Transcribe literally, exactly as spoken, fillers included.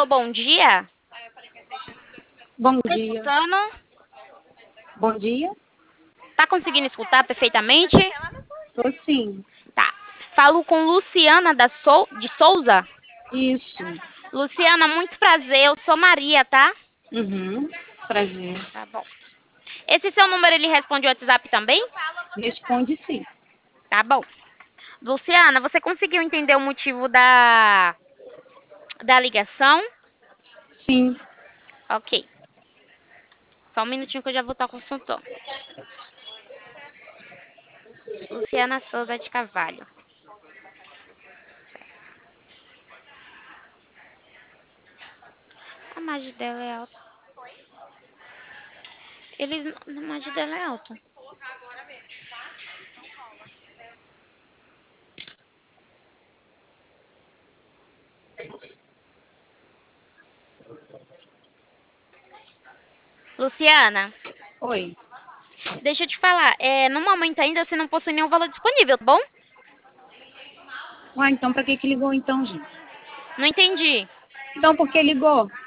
Alô, bom dia. Bom Tá dia. escutando? Bom dia? Tá conseguindo escutar perfeitamente? Tô sim. Tá. Falo com Luciana da Sou... de Souza. Isso. Luciana, muito prazer. Eu sou Maria, tá? Uhum. Prazer. Tá bom. Esse seu número ele responde o WhatsApp também? Responde sim. Tá bom. Luciana, você conseguiu entender o motivo da da ligação? Sim. Ok. Só um minutinho que eu já vou estar consultando. Luciana Souza de Carvalho. A margem dela é alta. Eles... A margem dela é alta. Luciana, Oi. deixa eu te falar. É, no momento ainda você não possui nenhum valor disponível, tá bom? Ah, então pra que que ligou então, gente? Não entendi. Então por que ligou?